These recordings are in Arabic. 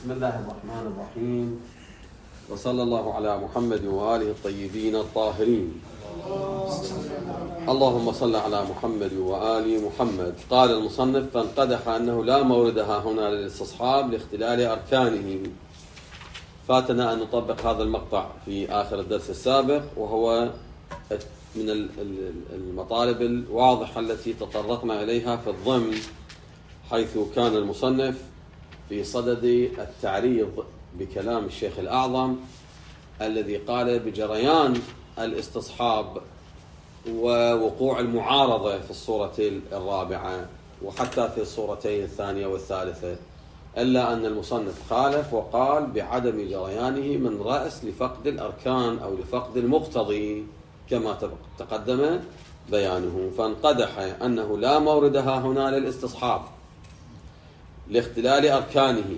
بسم الله الرحمن الرحيم، وصلى الله على محمد وآله الطيبين الطاهرين. اللهم صل على محمد وآل محمد. قال المصنف: فانقدح أنه لا موردها هنا للاستصحاب لاختلال أركانه. فاتنا أن نطبق هذا المقطع في آخر الدرس السابق، وهو من المطالب الواضحة التي تطرقنا إليها في الضمن، حيث كان المصنف في صدد التعريض بكلام الشيخ الأعظم الذي قال بجريان الاستصحاب ووقوع المعارضة في الصورة الرابعة وحتى في الصورتين الثانية والثالثة، إلا أن المصنف خالف وقال بعدم جريانه من رأس لفقد الأركان أو لفقد المقتضي كما تقدم بيانه. فانقدح أنه لا موردها هنا للاستصحاب لاختلال أركانه،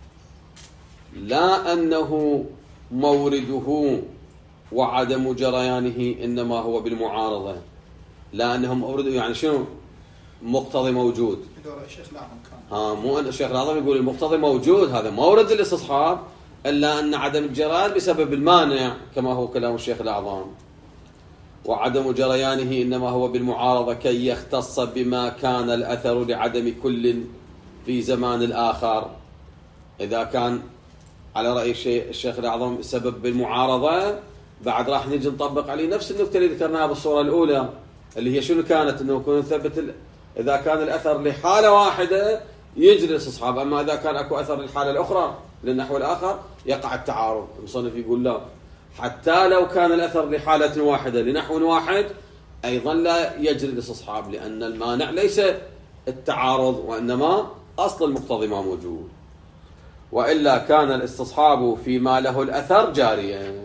لا أنه مورده وعدم جريانه إنما هو بالمعارضة، لا أنه مورده يعني شنو؟ مقتضي موجود. مو أن الشيخ الأعظم يقول المقتضي موجود، هذا مورد الاستصحاب، إلا أن عدم الجريان بسبب المانع كما هو كلام الشيخ الأعظم، وعدم جريانه إنما هو بالمعارضة كي يختص بما كان الأثر لعدم كل في زمان الآخر. إذا كان على رأي الشيخ الأعظم سبب بالمعارضة، بعد راح نجي نطبق عليه نفس النكتة اللي ذكرناها بالصورة الأولى، اللي هي شنو كانت؟ أنه يكون نثبت إذا كان الأثر لحالة واحدة يجري الاستصحاب، أما إذا كان أكو أثر للحالة الأخرى للنحو الآخر يقع التعارض. المصنف يقول لا، حتى لو كان الأثر لحالة واحدة لنحو واحد أيضا لا يجري الاستصحاب، لأن المانع ليس التعارض وإنما أصل المقتضي ما موجود، وإلا كان الاستصحاب فيما له الأثر جاريا.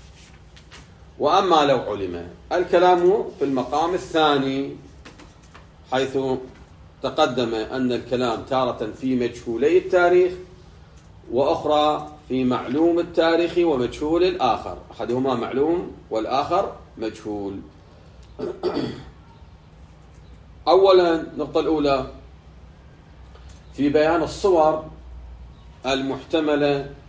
وأما لو علم، الكلام في المقام الثاني، حيث تقدم أن الكلام تارة في مجهولي التاريخ وأخرى في معلوم التاريخ ومجهول الآخر، أحدهما معلوم والآخر مجهول. أولا، النقطة الأولى في بيان الصور المحتملة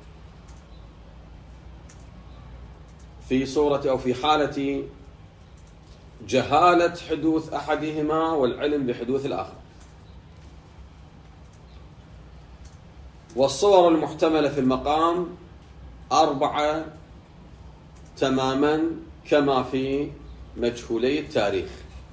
في صورة أو في حالة جهالة حدوث أحدهما والعلم بحدوث الآخر. والصور المحتملة في المقام 4 تماما كما في مجهولي التاريخ،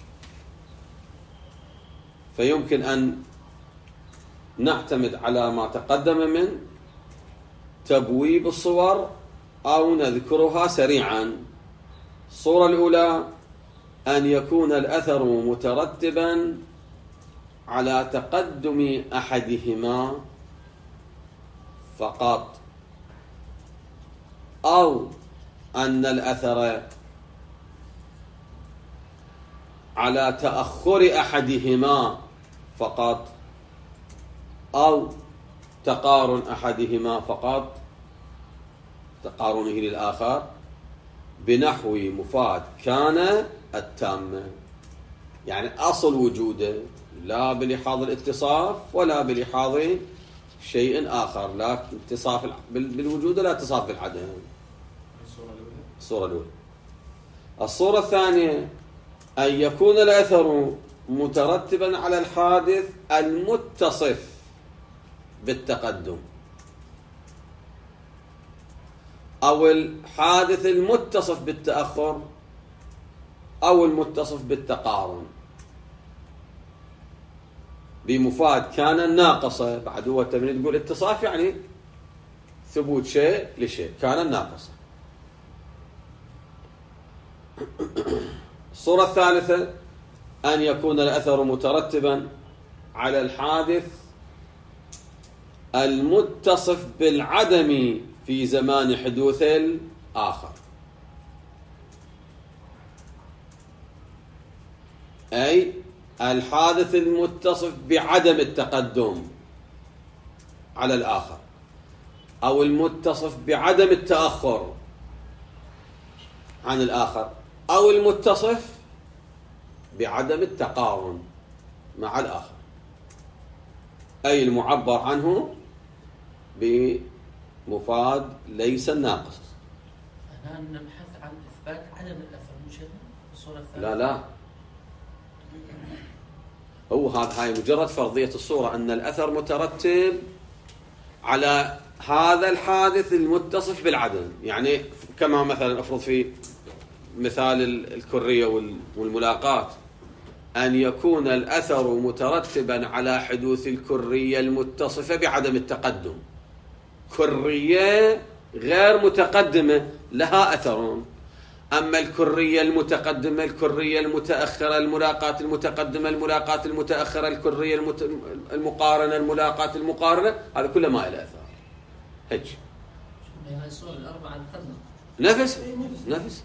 فيمكن أن نعتمد على ما تقدم من تبويب الصور أو نذكرها سريعا. الصورة الأولى أن يكون الأثر مترتبا على تقدم أحدهما فقط، أو أن الأثر على تأخر أحدهما فقط، أو تقارن أحدهما فقط، تقارنه للآخر، بنحو مفاد كان التامة، يعني أصل وجوده لا بلحاظ الاتصاف ولا بلحاظ شيء آخر، لا اتصاف بالوجود ولا اتصاف بالعدم. الصورة الأولى. الصورة الثانية أن يكون الأثر مترتبا على الحادث المتصف بالتقدم، أو الحادث المتصف بالتأخر، أو المتصف بالتقارن، بمفاد كان الناقصة. بعد هو التمرين تقول اتصاف يعني ثبوت شيء لشيء، كان الناقصة. الصورة الثالثة أن يكون الأثر مترتبا على الحادث المتصف بالعدم في زمان حدوث الآخر، أي الحادث المتصف بعدم التقدم على الآخر، أو المتصف بعدم التأخر عن الآخر، أو المتصف بعدم التقارن مع الآخر، أي المعبر عنه بمفاد ليس الناقص. الآن نبحث عن إثبات عدم الأثر مش الصورة الثانية. لا هو هاي مجرد فرضية الصورة أن الأثر مترتب على هذا الحادث المتصف بالعدم. يعني كما مثلا أفرض في مثال الكرية والملاقات أن يكون الأثر مترتبا على حدوث الكرية المتصفة بعدم التقدم. كرية غير متقدمة لها أثر، أما الكرية المتقدمة، الكرية المتأخرة، الملاقات المتقدمة، الملاقات المتأخرة، الكرية المقارنة، الملاقات المقارنة، هذا كله ما له أثر. هيك هاي الصور الأربعة نفس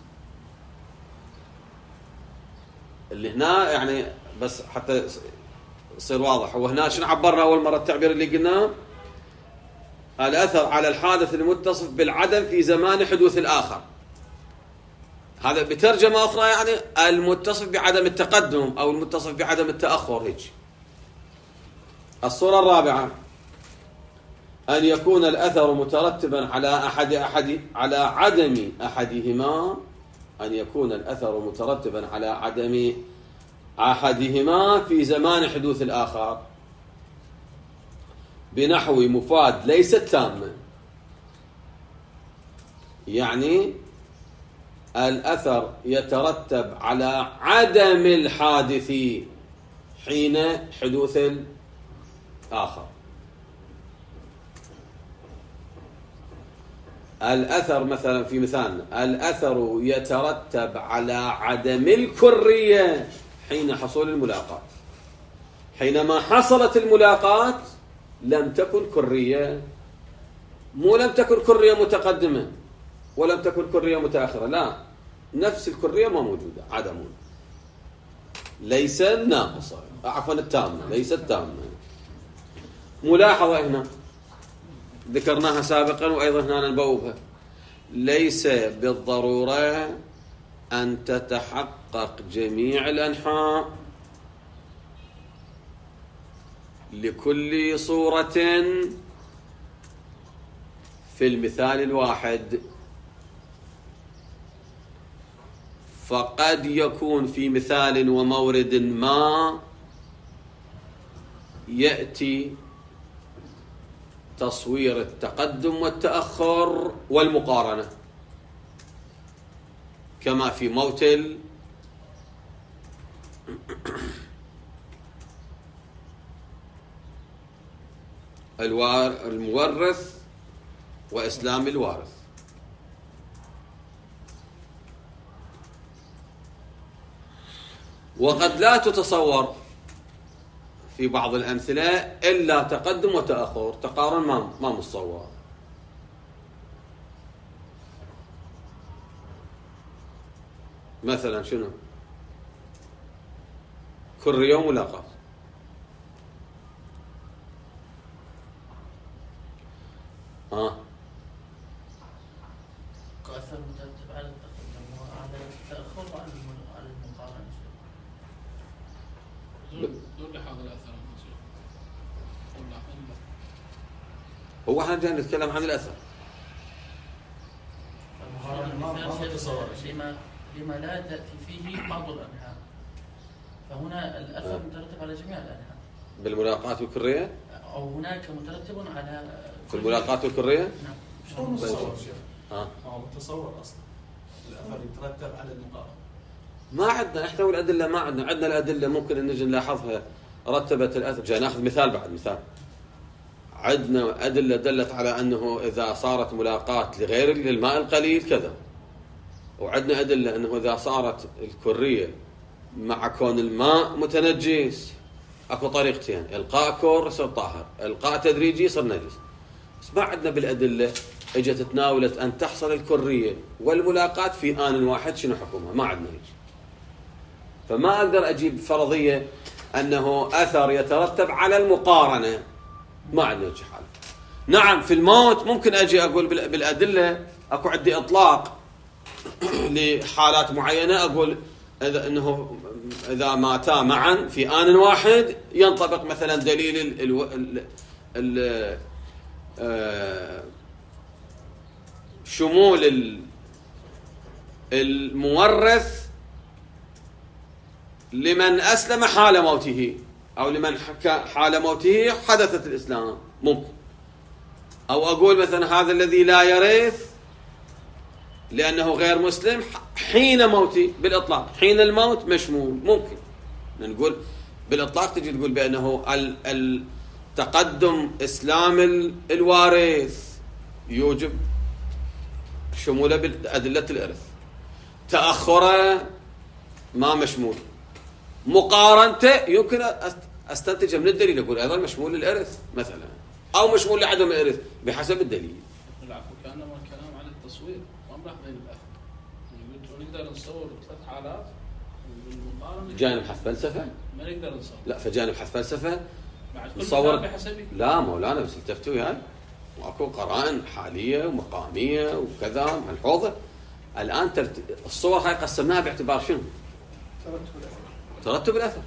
اللي هنا يعني بس حتى يصير واضح. وهنا شنو عبرنا أول مرة التعبير اللي قلناه؟ الأثر على الحادث المتصف بالعدم في زمان حدوث الآخر. هذا بترجمة أخرى يعني المتصف بعدم التقدم أو المتصف بعدم التأخر. هيك. الصورة الرابعة أن يكون الأثر مترتبا على عدم أحدهما. أن يكون الأثر مترتبا على عدم أحدهما في زمان حدوث الآخر بنحو مفاد ليست تامة. يعني الأثر يترتب على عدم الحادث حين حدوث الآخر. الأثر مثلا في مثالنا الأثر يترتب على عدم الكرية حين حصول الملاقات. حينما حصلت الملاقات لم تكن كرية، مو لم تكن كرية متقدمة ولم تكن كرية متأخرة، لا، نفس الكرية ما موجودة، عدم، ليس الناقصة، عفوا التامة، ليست تامة. ملاحظة هنا ذكرناها سابقا وأيضا هنا نبوبها، ليس بالضرورة أن تتحقق جميع الأنحاء لكل صورة في المثال الواحد. فقد يكون في مثال ومورد ما يأتي تصوير التقدم والتأخر والمقارنة، كما في موت المورث وإسلام الوارث. وقد لا تتصور في بعض الأمثلة إلا تقدم وتأخر، تقارن ما متصور. مثلا شنو؟ كرية وملاقات. كأثر مترتب على التقدم وعلى التأخر وعلى المقارنة. دون لحاظ الأثر. هو احنا جاي نتكلم عن الأثر. لما لا تأتي فيه بعض الأنحاء، فهنا الأثر مترتب على جميع الأنحاء. بالملاقات والكرية؟ أو هناك مترتب على في الملاقات والكرية؟ نعم. شلون متصور شيخ؟ متصور أصلا الأثر يترتب على المقارنة. ما عندنا احنا والأدلة، ما عندنا الأدلة ممكن أن نجي نلاحظها رتبت الأثر. جاي ناخذ مثال بعد مثال. عندنا أدلة دلت على أنه إذا صارت ملاقات لغير للماء القليل كذا، وعندنا أدلة أنه إذا صارت الكرية مع كون الماء متنجس أكو طريقتين، إلقاء كور يصير طاهر، إلقاء تدريجي يصير نجس. بس ما عندنا بالأدلة اجت تناولت أن تحصل الكرية والملاقات في آن واحد شنو حكمها، ما عندنا هيك. فما أقدر أجيب فرضية أنه أثر يترتب على المقارنة، ما عندنا هيك حال. نعم في الموت ممكن أجي أقول بالأدلة أكو عندي إطلاق لحالات معينة، أقول أنه إذا ماتا معا في آن واحد ينطبق مثلا دليل شمول المورث لمن أسلم حال موته، أو لمن حال موته حدثت الإسلام، ممكن. أو أقول مثلا هذا الذي لا يرث لأنه غير مسلم حين موته، بالإطلاق حين الموت مشمول، ممكن نقول بالإطلاق. تجي تقول بأنه تقدم إسلام الوارث يوجب شموله بأدلة الإرث، تأخره ما مشمول، مقارنته يمكن أستنتج من الدليل أقول أيضا مشمول للإرث مثلا، أو مشمول لعدم الإرث بحسب الدليل. كأنما الكلام عن التصوير ما ملاحظين الأخر، نقدر نصور 3 حالات بالمقارنة. جانب حث فلسفة؟ ما نقدر نصور. لا، فجانب حث فلسفة نصور بحسبي. لا مولانا، بس التفتوا يعني واكو قرائن حالية ومقامية وكذا ملحوظة. الآن الصور هاي قسمناها باعتبار شنو؟ ترتب الأثر.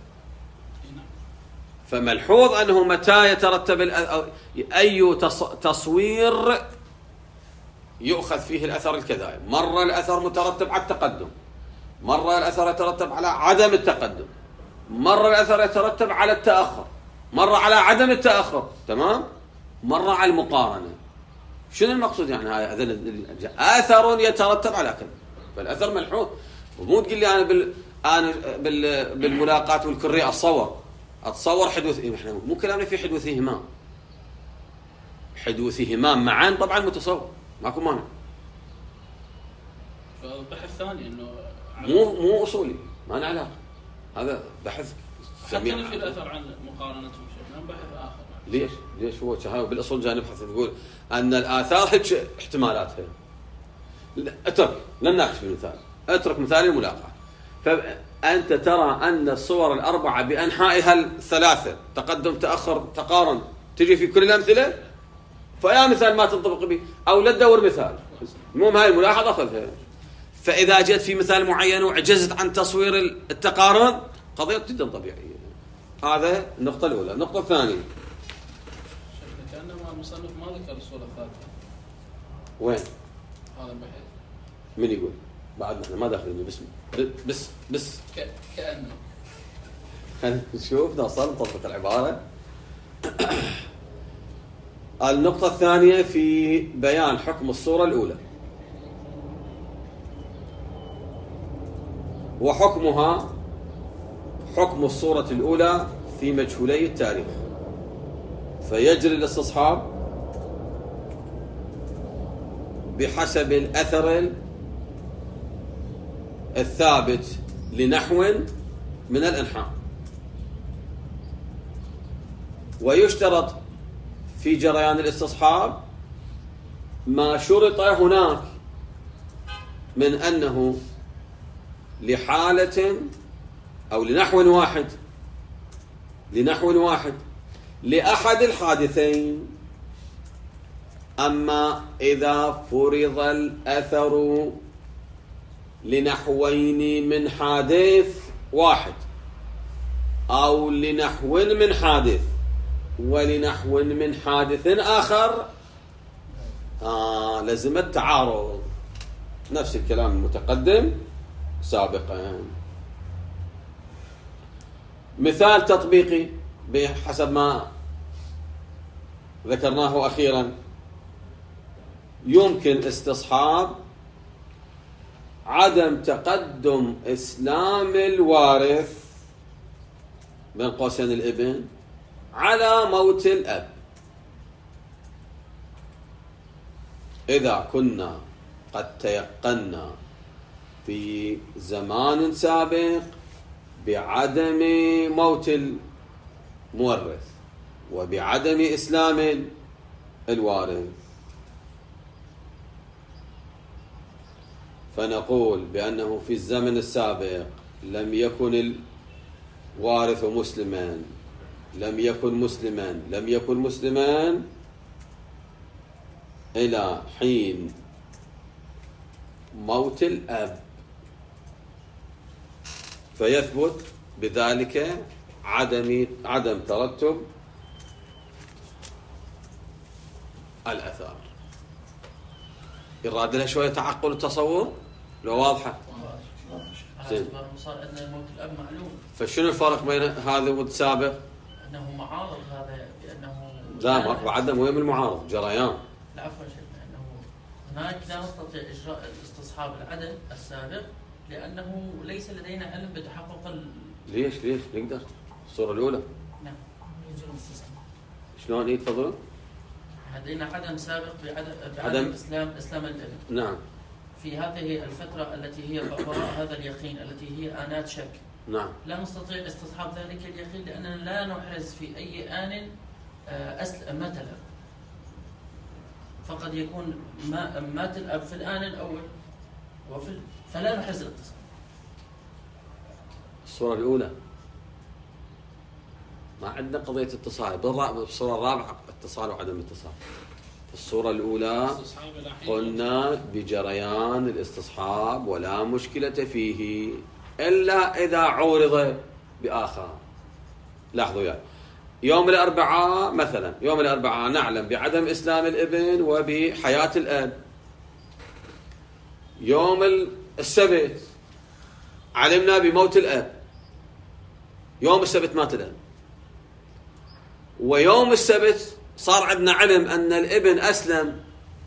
فملحوظ أنه متى يترتب أي تصوير يؤخذ فيه الأثر الكذائي. مرة الأثر مترتب على التقدم، مرة الأثر يترتب على عدم التقدم، مرة الأثر يترتب على التأخر، مرة على عدم التأخر، تمام؟ مرة على المقارنة. شنو المقصود يعني؟ هذا أثر يترتب على كذا، فالأثر ملحوظ. ومو تقول لي أنا بالملاقات والكرية أتصور حدوث. إحنا مو كلامنا في حدوثهما معا طبعا متصور، ماكو مانع. فالبحث الثاني انه مو اصولي، ما له علاقه، هذا بحث سميع. حتى في الاثر عن مقارنتهم شيء بحث اخر. ليش هو هاي بالاصول جاي نبحث نقول ان الاثار هيك احتمالاتها. اترك، لن نناقش في المثال، اترك مثال الملاقاه. فانت ترى ان الصور الاربعه بانحائها الثلاثه تقدم تاخر تقارن تجي في كل الامثله، فيا مثال ما تنطبق به او لا تدور مثال. المهم هاي الملاحظه اخذها. فاذا جئت في مثال معين وعجزت عن تصوير التقارن قضيه جدا طبيعيه. هذا النقطه الاولى. النقطه الثانيه كانما المصنف ما ذكر الصوره الثالثه. وين هذا البحث؟ من يقول؟ بعد احنا ما داخلين بس كانه نشوف نوصل نطبق العباره. النقطة الثانية في بيان حكم الصورة الأولى، وحكمها حكم الصورة الأولى في مجهولي التاريخ، فيجري الاستصحاب بحسب الأثر الثابت لنحو من الإنحاء. ويشترط في جريان الاستصحاب ما شرط هناك من أنه لحالة أو لنحو واحد لأحد الحادثين. أما إذا فرض الأثر لنحوين من حادث واحد أو لنحو من حادث ولنحو من حادث آخر، لازم التعارض، نفس الكلام المتقدم سابقا. مثال تطبيقي بحسب ما ذكرناه أخيرا، يمكن استصحاب عدم تقدم إسلام الوارث بين قوسين الابن على موت الأب إذا كنا قد تيقنا في زمان سابق بعدم موت المورث وبعدم إسلام الوارث، فنقول بأنه في الزمن السابق لم يكن الوارث مسلما، لم يكن مسلما إلى حين موت الأب، فيثبت بذلك عدم ترتب الأثر. يراد لها شوية تعقل وتصور لو واضحة. زين. صار أن الموت الأب معلوم. فشنو الفرق بين هذا والسابق؟ أنه معارض هذا بأنه لا بعدنا مهم المعارض جريان. لا عفوا شيخنا أنه هناك لا نستطيع إجراء الاستصحاب العدل السابق لأنه ليس لدينا علم بتحقق ليش نقدر؟ الصورة الأولى. نعم. شلون تفضلوا؟ لدينا عدم سابق بعدم إسلام الابن. نعم. في هذه الفترة التي هي وراء هذا اليقين التي هي آنات شك. نعم. لا نستطيع استصحاب ذلك اليقين لأننا لا نحرز في أي آن مات الأب. فقد يكون مات الأب في الآن الأول فلا نحرز الاتصال. الصورة الأولى ما عندنا قضية اتصال. بالصورة الرابعة اتصال وعدم اتصال. الصورة الأولى قلنا بجريان الاستصحاب ولا مشكلة فيه إلا إذا عورض بآخر. لاحظوا يعني يوم الأربعاء مثلا، يوم الأربعاء نعلم بعدم إسلام الابن وبحياة الأب. يوم السبت علمنا بموت الأب. يوم السبت مات الأب. ويوم السبت صار عندنا علم أن الابن أسلم،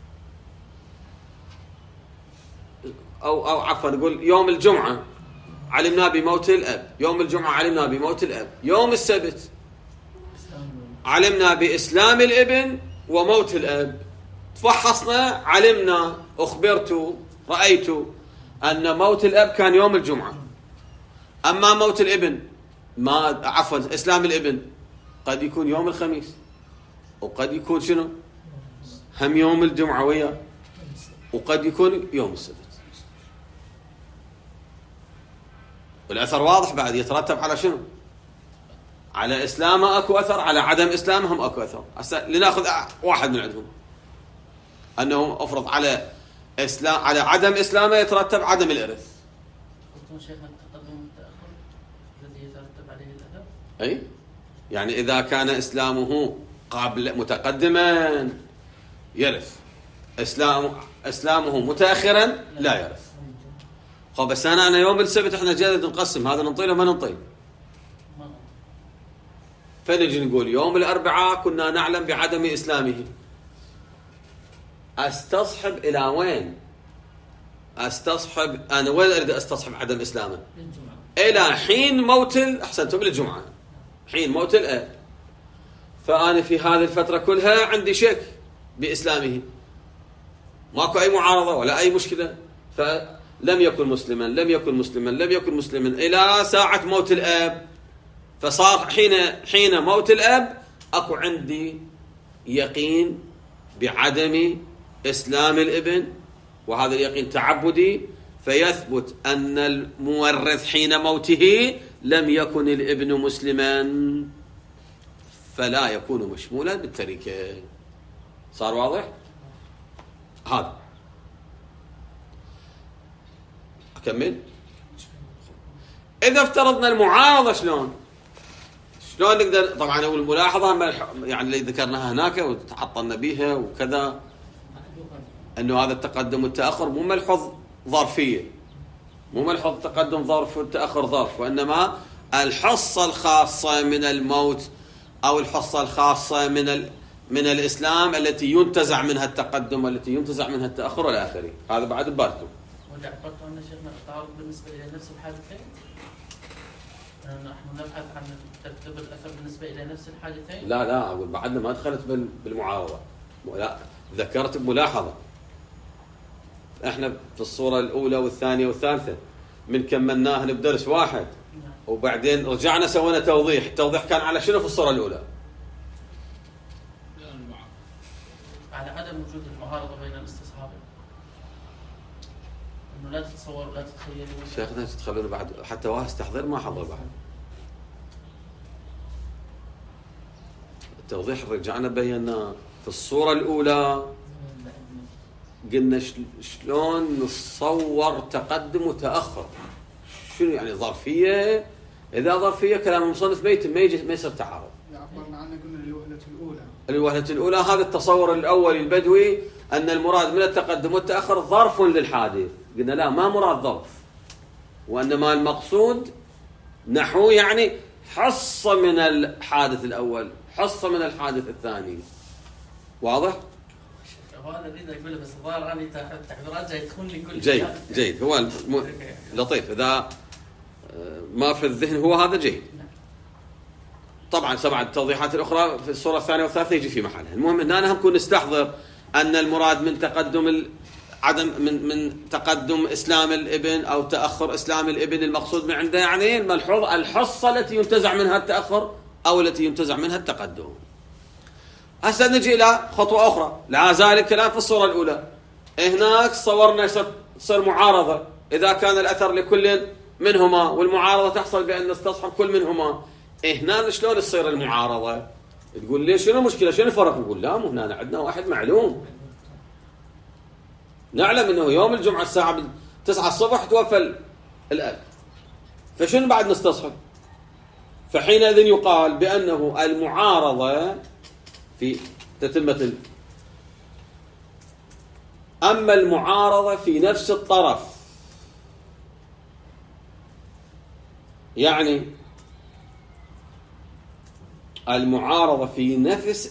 أو عفوا نقول يوم الجمعة علمنا بموت الأب. يوم الجمعة علمنا بموت الأب. يوم السبت علمنا بإسلام الابن وموت الأب. فحصنا علمنا أخبرت رأيت أن موت الأب كان يوم الجمعة. أما موت الابن إسلام الابن قد يكون يوم الخميس وقد يكون شنو هم يوم الجمعة وياه وقد يكون يوم السبت. والأثر واضح بعد يترتب على شنو؟ على إسلامه أكو أثر، على عدم إسلامهم أكو أثر. لنأخذ واحد من عندهم أنه أفرض على عدم إسلامه يترتب عدم الإرث. قلتم شيخنا التقدم والتأخر الذي يترتب عليه الأثر. أي يعني إذا كان إسلامه متقدما يرث، إسلامه متأخرا لا يرث. بس أنا يوم السبت إحنا جالد نقسم هذا ننطيه وما ننطيه. فنجي نقول يوم الأربعاء كنا نعلم بعدم إسلامه. أستصحب إلى وين؟ أنا وين أريد أستصحب عدم إسلامه؟ إلى حين موت أحسنتم للجمعة، حين موت الأب. فأنا في هذه الفترة كلها عندي شك بإسلامه، ماكو أي معارضة ولا أي مشكلة. فلم يكن مسلما إلى ساعة موت الأب. فصار حين موت الأب أكو عندي يقين بعدم إسلام الابن، وهذا اليقين تعبدي. فيثبت أن المورث حين موته لم يكن الابن مسلما فلا يكون مشمولا بالتركة. صار واضح؟ هذا أكمل. إذا افترضنا المعارضة شلون نقدر؟ طبعا أول ملاحظة يعني اللي ذكرناها هناك وتعطلنا بيها وكذا، أنه هذا التقدم والتأخر مو ملحوظ ظرفية، مو ملحوظ تقدم ظرف والتأخر ظرف، وإنما الحصة الخاصة من الموت أو الحصة الخاصة من الإسلام التي ينتزع منها التقدم والتي ينتزع منها التأخر والى آخره. هذا بعد ببالكم. وإذا عبرت عن شيخنا التعارض بالنسبة إلى نفس الحادثين، نحن نبحث عن ترتيب الأثر بالنسبة إلى نفس الحادثين. لا أقول بعدنا ما دخلت بالمعارضة، لا ذكرت بملاحظة. احنا في الصورة الأولى والثانية والثالثة من كملناها بدرس واحد، وبعدين رجعنا سوينا توضيح. التوضيح كان على شنو في الصورة الأولى؟ على عدم وجود المعارضة بين الاستصحابين، انه لا تتصور ولا تتخيلوا. شيخنا تتخلون بعد حتى واحد استحضر ما حضر بعد التوضيح. رجعنا بينا في الصورة الأولى قلنا شلون نتصور تقدم وتأخر. شنو يعني ظرفية؟ إذا ظرفية كلام المصنف ما يصير تعارض. عبرنا عنه قلنا الوهلة الأولى الوهلة الأولى هذا التصور الأول البدوي أن المراد من التقدم والتأخر ظرف للحادث. قلنا لا، ما مراد ظرف، وإنما المقصود نحو يعني حصة من الحادث الأول، حصة من الحادث الثاني. واضح؟ هذا اللي أقوله، بس الظاهر أني تعبيرات جاي تكون لي كل جيد جيد، هو لطيف إذا ما في الذهن هو هذا جيد. طبعا 7 التوضيحات الأخرى في الصورة الثانية والثالثة يجي في محلها. المهم أننا نكون نستحضر أن المراد من تقدم عدم من تقدم إسلام الابن أو تأخر إسلام الابن، المقصود من عنده يعني الملحوظ الحصة التي ينتزع منها التأخر أو التي ينتزع منها التقدم. هسه نجي إلى خطوة أخرى، لا زال الكلام في الصورة الأولى. هناك صورنا تصير معارضة إذا كان الأثر لكل منهما، والمعارضة تحصل بأن نستصحب كل منهما. هنا شلون تصير المعارضة؟ تقول لي شنو المشكلة، شنو الفرق؟ نقول لا، مو هنا عندنا واحد معلوم، نعلم أنه يوم الجمعة الساعة 9 الصبح توفى الأب، فشنو بعد نستصحب؟ فحينئذ يقال بأنه المعارضة في تتمة أما المعارضة في نفس الطرف، يعني المعارضة في نفس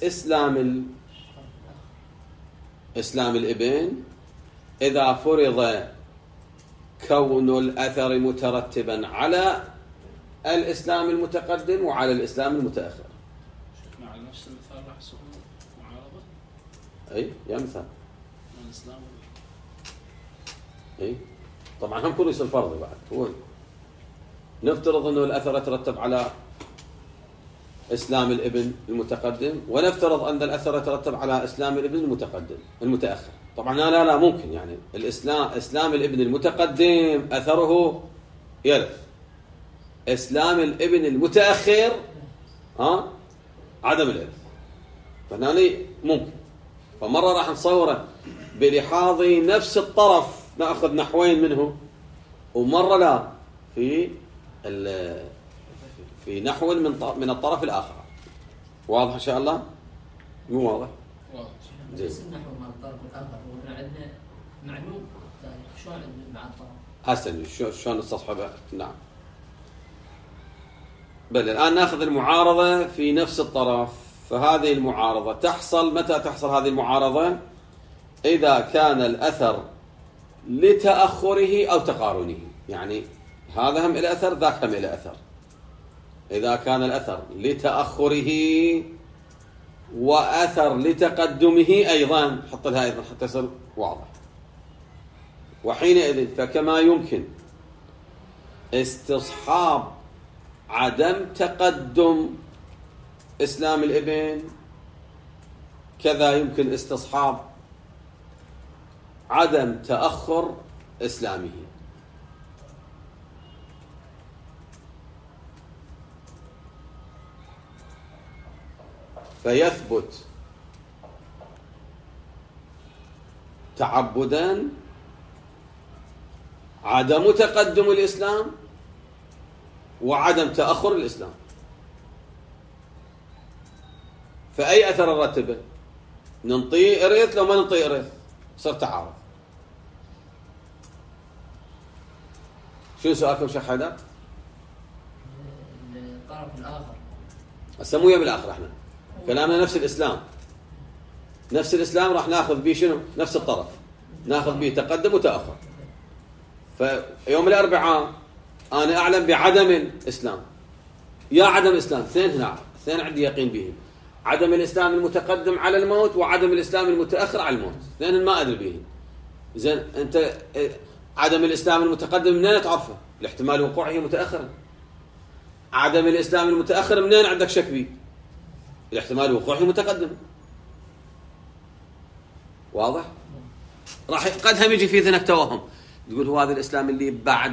إسلام الابن إذا فرض كون الأثر مترتبا على الإسلام المتقدم وعلى الإسلام المتأخر. شيخنا على نفس المثال راح يصير معارضة؟ أي يا مثال الإسلام. أي طبعا هم كله يصير فرضي بعد. هو نفترض أنه الأثر يترتب على إسلام الابن المتقدم، ونفترض أن الأثر يترتب على إسلام الابن المتأخر. طبعا لا ممكن، يعني إسلام الابن المتقدم أثره يرث، إسلام الابن المتأخر عدم الإرث. فهنا ممكن، فمرة راح نصوره بلحاظ نفس الطرف نأخذ نحوين منه، ومرة لا في نحو من الطرف الآخر. واضح إن شاء الله؟ مو واضح؟ واضح. بس النحو مع الطرف الآخر وإحنا عندنا معلوم، شلون مع الطرف؟ حسن شلون نستصحبه؟ نعم. بل الآن نأخذ المعارضة في نفس الطرف. فهذه المعارضة تحصل متى تحصل هذه المعارضة؟ إذا كان الأثر لتأخره أو تقارنه، يعني هذا هم إلى أثر ذاك هم إلى أثر. إذا كان الأثر لتأخره وأثر لتقدمه أيضا، حط لها أيضا حتى يصير واضح. وحينئذ فكما يمكن استصحاب عدم تقدم إسلام الابن، كذا يمكن استصحاب عدم تأخر إسلامه. فيثبت تعبدا عدم تقدم الإسلام وعدم تأخر الإسلام. فأي أثر نرتبه؟ ننطيه إرث، لو ما ننطيه إرث صار تعارض. شو سؤالكم شيخ حيدر؟ الطرف الآخر السموية بالآخر. احنا كلامنا نفس الإسلام راح ناخذ به شنو؟ نفس الطرف، ناخذ به تقدم وتأخر. فيوم الأربعاء أنا أعلم بعدم الإسلام، يا عدم الإسلام، اثنين عندي يقين بهم، عدم الإسلام المتقدم على الموت وعدم الإسلام المتأخر على الموت، اثنين ما أدري بهم. زين أنت عدم الإسلام المتقدم منين تعرفه؟ الاحتمال وقوعه متأخرا. عدم الإسلام المتأخر منين عندك شك به؟ الاحتمال وقوعه متقدم. واضح؟ راح قد هم يجي في ذهنك توهم، تقول هو هذا الإسلام اللي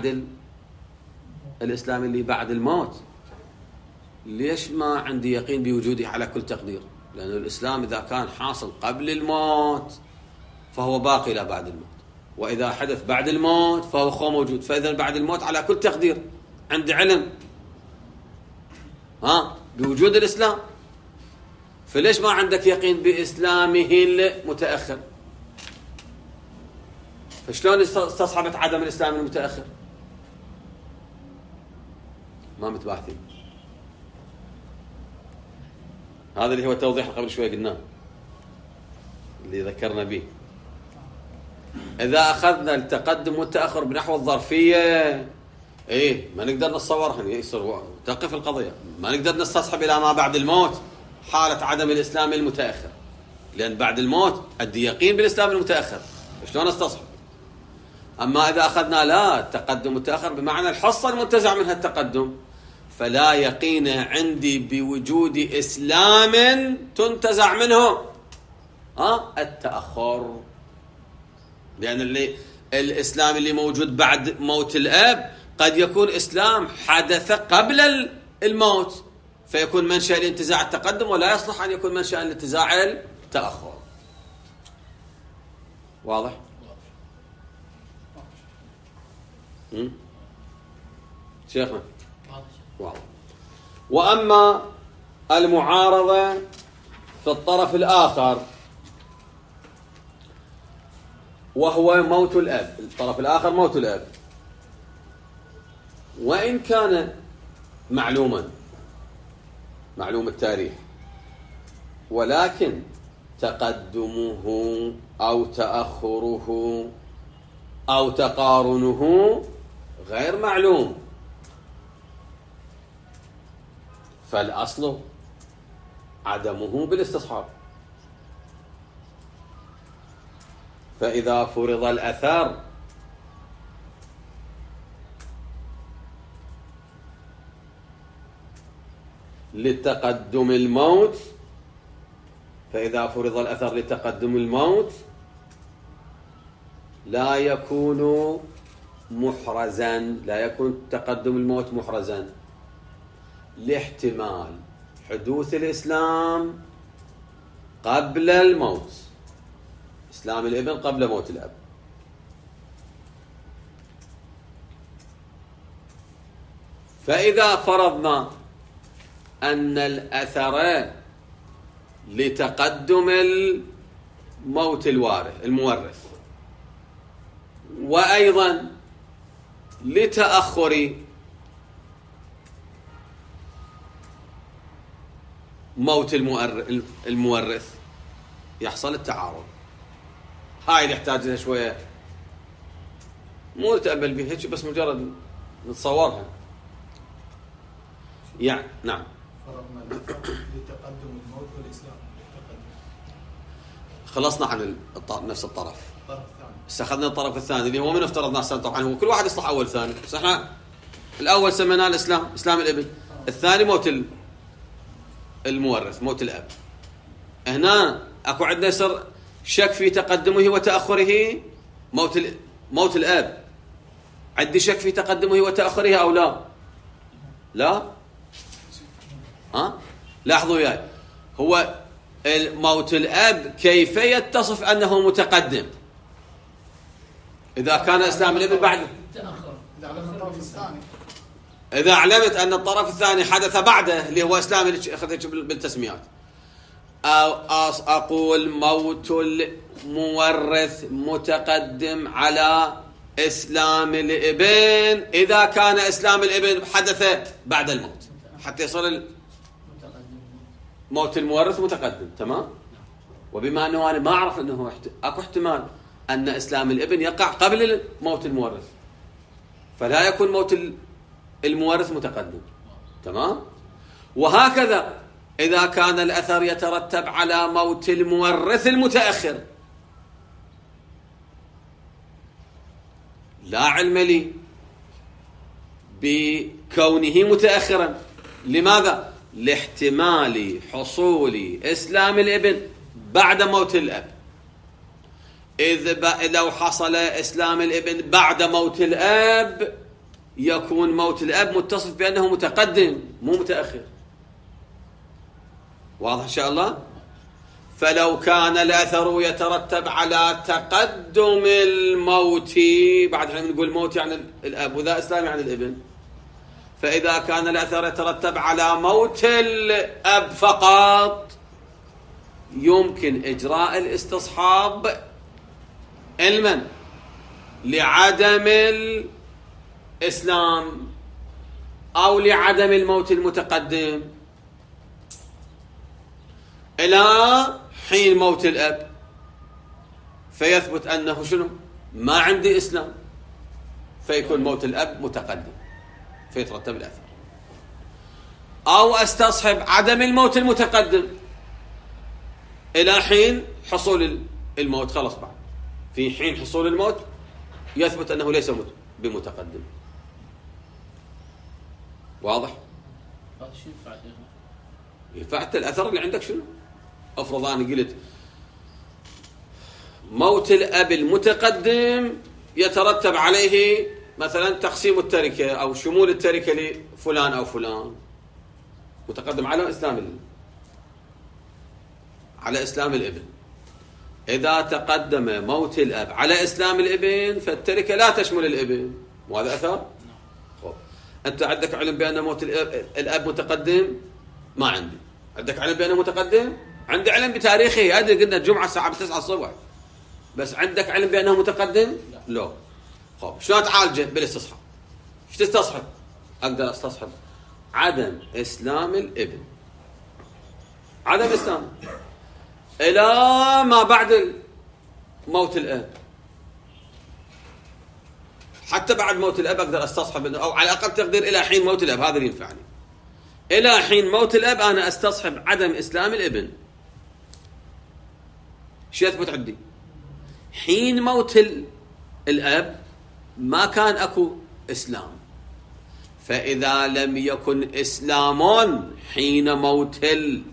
بعد الموت، ليش ما عندي يقين بوجوده على كل تقدير؟ لأن الإسلام إذا كان حاصل قبل الموت فهو باقي إلى بعد الموت، وإذا حدث بعد الموت فهو خو موجود. فإذا بعد الموت على كل تقدير عندي علم بوجود الإسلام. فليش ما عندك يقين بإسلامه المتأخر؟ فشلون استصحبت عدم الإسلام المتأخر؟ ما متباحثين. هذا اللي هو التوضيح قبل شوي قلناه اللي ذكرنا به. إذا أخذنا التقدم والتأخر بنحو الظرفية ما نقدر نتصورها يصير تقف القضية، ما نقدر نستصحب إلى ما بعد الموت حالة عدم الإسلام المتأخر، لأن بعد الموت عندي يقين بالإسلام المتأخر، شلون استصحب؟ أما إذا أخذنا لا التقدم والتأخر بمعنى الحصة المنتزع منها التقدم، فلا يقين عندي بوجود إسلام تنتزع منه التأخر، لأن الإسلام اللي موجود بعد موت الأب قد يكون إسلام حدث قبل الموت فيكون منشأ لانتزاع التقدم، ولا يصلح أن يكون منشأ لانتزاع التأخر. واضح؟ شيخنا واضح. وأما المعارضة في الطرف الآخر وهو موت الأب، الطرف الآخر موت الأب، وإن كان معلوم التاريخ، ولكن تقدمه أو تأخره أو تقارنه غير معلوم، فالأصل عدمه بالاستصحاب. فإذا فرض الأثر لتقدم الموت، فإذا فرض الأثر لتقدم الموت لا يكون محرزا، لا يكون تقدم الموت محرزا لاحتمال حدوث الإسلام قبل الموت، إسلام الابن قبل موت الأب. فإذا فرضنا أن الأثر لتقدم الموت المورث، وأيضا لتأخر موت المورث، يحصل التعارض. هاي اللي يحتاج لها شوية، مو نتأمل بها هيك بس مجرد نتصورها. يعني نعم فرضنا لتقدم الموت والإسلام، خلصنا عن نفس الطرف، الطرف الثاني استخدنا الطرف الثاني اللي هو من افترضنا طبعا هو كل واحد يصلح أول ثاني، بس احنا الأول سميناه الإسلام، إسلام الابن، الثاني موت المورث، موت الأب. هنا أكو عندنا يصير شك في تقدمه وتأخره، موت الأب، عندي شك في تقدمه وتأخره أو لا؟ لا؟ لاحظوا وياي، هو موت الأب كيف يتصف أنه متقدم إذا كان إسلام الابن بعد؟ إذا علمت أن الطرف الثاني حدث بعده اللي هو إسلام اللي أخذت بالتسميات، أو أقول موت المورث متقدم على إسلام الابن إذا كان إسلام الابن حدث بعد الموت، حتى يصير موت المورث متقدم. تمام؟ وبما أنه أنا ما أعرف أنه أكو احتمال أن إسلام الابن يقع قبل موت المورث، فلا يكون موت المورث متقدم. تمام؟ وهكذا إذا كان الأثر يترتب على موت المورث المتأخر، لا علم لي بكونه متأخرا. لماذا؟ لاحتمال حصول إسلام الابن بعد موت الأب. إذ لو حصل إسلام الابن بعد موت الأب يكون موت الأب متصف بأنه متقدم مو متأخر. واضح إن شاء الله؟ فلو كان الأثر يترتب على تقدم الموت، بعد احنا بنقول موت يعني الأب وذا إسلام يعني الابن، فإذا كان الأثر يترتب على موت الأب فقط يمكن إجراء الاستصحاب علما لعدم الإسلام أو لعدم الموت المتقدم إلى حين موت الأب، فيثبت أنه شنو؟ ما عندي إسلام، فيكون موت الأب متقدم فيترتب الأثر. أو أستصحب عدم الموت المتقدم إلى حين حصول الموت، خلص بعد في حين حصول الموت يثبت أنه ليس بمتقدم. واضح؟ هذا شيء ينفع ينفع الأثر اللي عندك شنو؟ أفرض أنا قلت موت الأب المتقدم يترتب عليه مثلا تقسيم التركة أو شمول التركة لفلان أو فلان، متقدم على إسلام الابن. إذا تقدم موت الأب على إسلام الابن فالتركة لا تشمل الابن، وهذا أثر. أنت عندك علم بأن موت الأب متقدم؟ ما عندي. عندك علم بأنه متقدم؟ عندي علم بتاريخه، هذه قلنا الجمعة الساعة 9 الصبح، بس عندك علم بأنه متقدم؟ لا. خب شلون تعالجه؟ بالاستصحاب. ايش تستصحب؟ أقدر أستصحب عدم إسلام الابن، عدم إسلام إلى ما بعد موت الأب. حتى بعد موت الأب أقدر أستصحب، أو على الأقل تقدير إلى حين موت الأب، هذا اللي ينفعني. إلى حين موت الأب أنا أستصحب عدم إسلام الابن. شو يثبت عندي؟ حين موت الأب ما كان أكو إسلام، فإذا لم يكن إسلام حين موت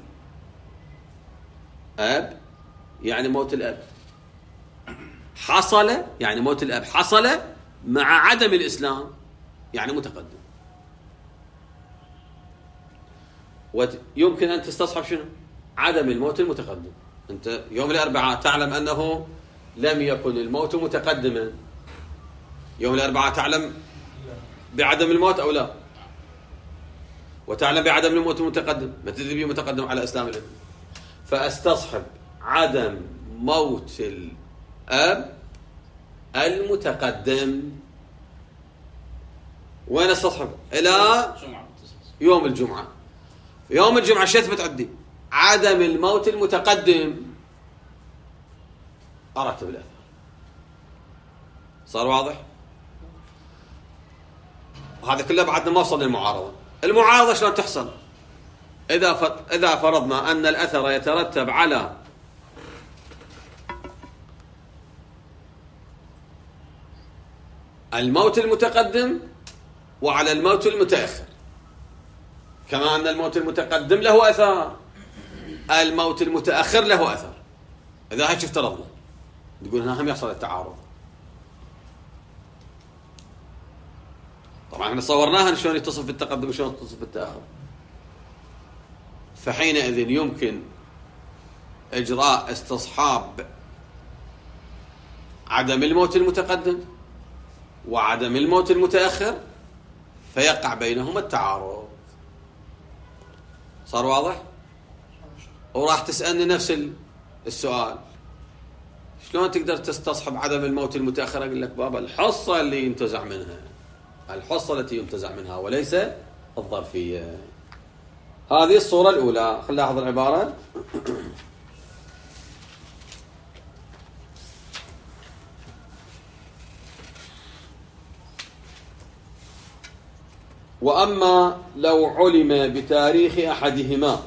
الأب يعني موت الأب حصل، يعني موت الأب حصل مع عدم الإسلام يعني متقدم. ويمكن أن تستصحب شنو؟ عدم الموت المتقدم. أنت يوم الأربعاء تعلم أنه لم يكن الموت متقدما، يوم الأربعاء تعلم بعدم الموت أو لا؟ وتعلم بعدم الموت المتقدم، ما تدري به متقدم على إسلام الابن. فأستصحب عدم موت الأب المتقدم. وين استصحب؟ إلى يوم الجمعة. يوم الجمعة شو يثبت عندي؟ عدم الموت المتقدم، أرتب الأثر. صار واضح؟ وهذا كله بعدنا ما وصلنا للمعارضة. المعارضة شلون تحصل؟ إذا فرضنا أن الأثر يترتب على الموت المتقدم وعلى الموت المتأخر، كما أن الموت المتقدم له أثر، الموت المتأخر له أثر. إذا هيك افترضنا تقول هنا هم يحصل التعارض. طبعا احنا صورناها شلون يتصف بالتقدم وشلون يتصف بالتأخر. فحينئذ يمكن إجراء استصحاب عدم الموت المتقدم وعدم الموت المتأخر فيقع بينهما التعارض. صار واضح؟ وراح تسألني نفس السؤال، شلون تقدر تستصحب عدم الموت المتأخر؟ أقول لك بابا الحصة اللي ينتزع منها، الحصة التي ينتزع منها وليس الظرفية. هذه الصورة الأولى. خلينا نلاحظ العبارة. وأما لو علم بتاريخ أحدهما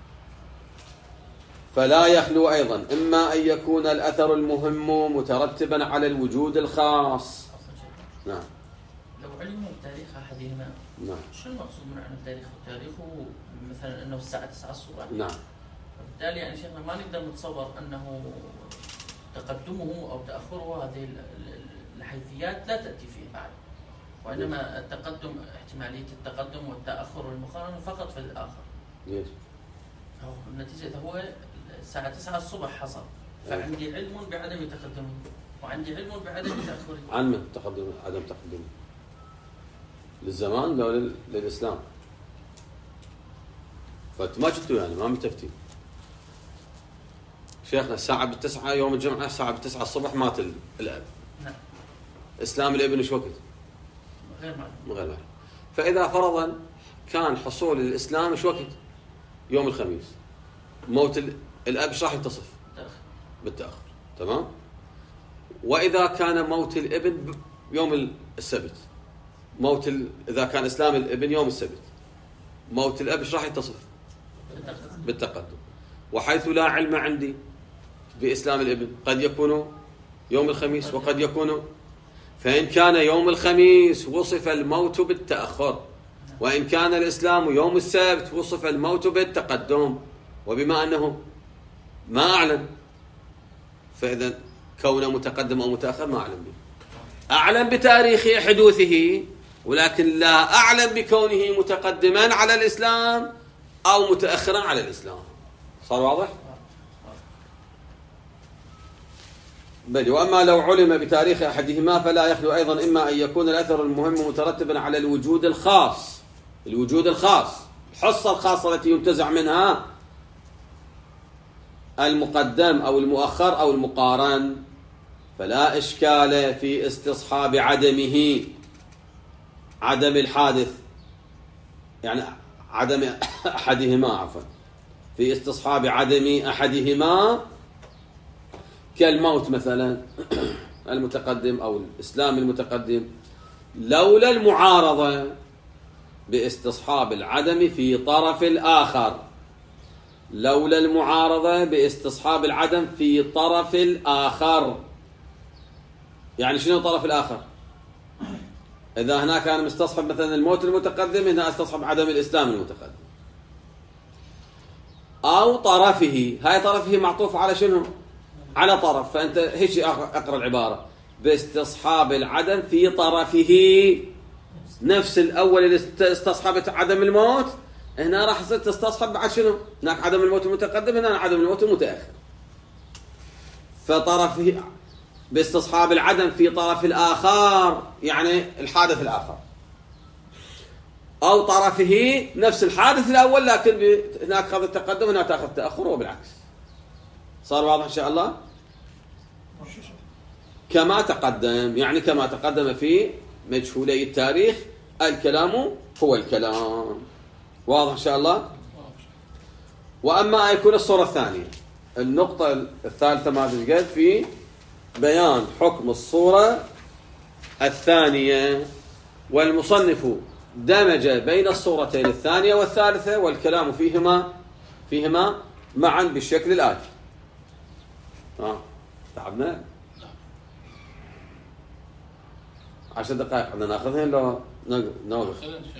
فلا يخلو أيضا إما أن يكون الأثر المهم مترتبا على الوجود الخاص. نعم. لو علموا بتاريخ أحدهما، نعم، شو المقصود من علم تاريخ؟ تاريخه مثلا أنه الساعة 9 الصبح. نعم. بالتالي يعني شيخنا ما نقدر نتصور أنه تقدمه أو تأخره هذه الحيثيات لا تأتي فيه بعد، وإنما التقدم احتمالية التقدم والتأخر والمقارنة فقط في الآخر. ليش؟ النتيجة إذا هو الساعة 9 الصبح حصل، فعندي علم بعدم تقدمه وعندي علم بعدم تأخره. عن من تقدم عدم تقدمه؟ للزمان لو للإسلام؟ فأنت ما شفتوا يعني ما متفتين. شيخنا الساعة 9 يوم الجمعة، الساعة 9 الصبح مات الأب. نعم. إسلام الابن إيش وقت؟ غير معلوم. غير معلوم. فإذا فرضا كان حصول الإسلام إيش وقت؟ يوم الخميس. موت الأب إيش راح يتصف؟ بالتأخر. تمام؟ وإذا كان موت الابن يوم السبت، إذا كان إسلام الابن يوم السبت، موت الأب إيش راح يتصف؟ بالتقدم. وحيث لا علم عندي بإسلام الابن قد يكون يوم الخميس وقد يكون، فإن كان يوم الخميس وصف الموت بالتأخر، وإن كان الإسلام يوم السبت وصف الموت بالتقدم. وبما أنه ما أعلم، فإذا كونه متقدم أو متأخر ما أعلم به. أعلم بتاريخ حدوثه، ولكن لا أعلم بكونه متقدما على الإسلام أو متأخرا على الإسلام. صار واضح؟ بل وأما لو علم بتاريخ أحدهما فلا يخلو أيضا إما أن يكون الأثر المهم مترتبا على الوجود الخاص، الحصة الخاصة التي ينتزع منها المقدم أو المؤخر أو المقارن، فلا إشكال في استصحاب عدم الحادث، يعني عدم أحدهما، عفوا، في استصحاب عدم أحدهما كالموت مثلا المتقدم أو الإسلام المتقدم، لولا المعارضة باستصحاب العدم في طرف الآخر. لولا المعارضة باستصحاب العدم في طرف الآخر. يعني شنو الطرف الآخر؟ إذا هناك كان مستصحب مثلا الموت المتقدم، هنا استصحب عدم الإسلام المتقدم. أو طرفه، هاي طرفه معطوف على شنو؟ على طرف. فأنت هيك أقرأ العبارة: باستصحاب العدم في طرفه. نفس الأول اللي استصحبت عدم الموت، هنا راح تستصحب بعد شنو؟ هناك عدم الموت المتقدم، هنا عدم الموت المتأخر. فطرفه باستصحاب العدم في طرف الآخر، يعني الحادث الآخر. أو طرفه نفس الحادث الأول، لكن هناك أخذ التقدم هنا تأخذ التأخر، وبالعكس. صار واضح إن شاء الله؟ كما تقدم، يعني كما تقدم في مجهولي التاريخ، الكلام هو الكلام. واضح إن شاء الله؟ وأما يكون الصورة الثانية، النقطة الثالثة ما تجد في بيان حكم الصورة الثانية، والمصنف دمج بين الصورتين الثانية والثالثة، والكلام فيهما معا بالشكل الآتي. تعبنا 10 دقائق بدنا ناخذهن لو نوقف.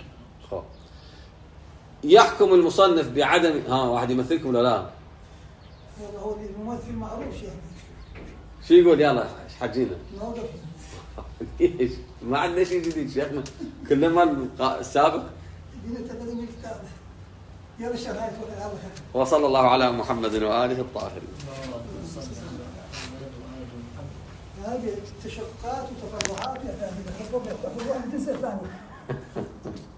يحكم المصنف بعدم واحد يمثلكم ولا لا؟ هو الممثل معروف شيخ. شو يقول؟ يلا ايش حاجينا؟ نوقف. ليش؟ ما عندنا شيء جديد شيخنا، كلنا ما السابق. يلا شيخ. وصلى الله على محمد وآله الطاهرين. هذه تشققات وتفرعات يا فهمي، الواحد جزء ثاني.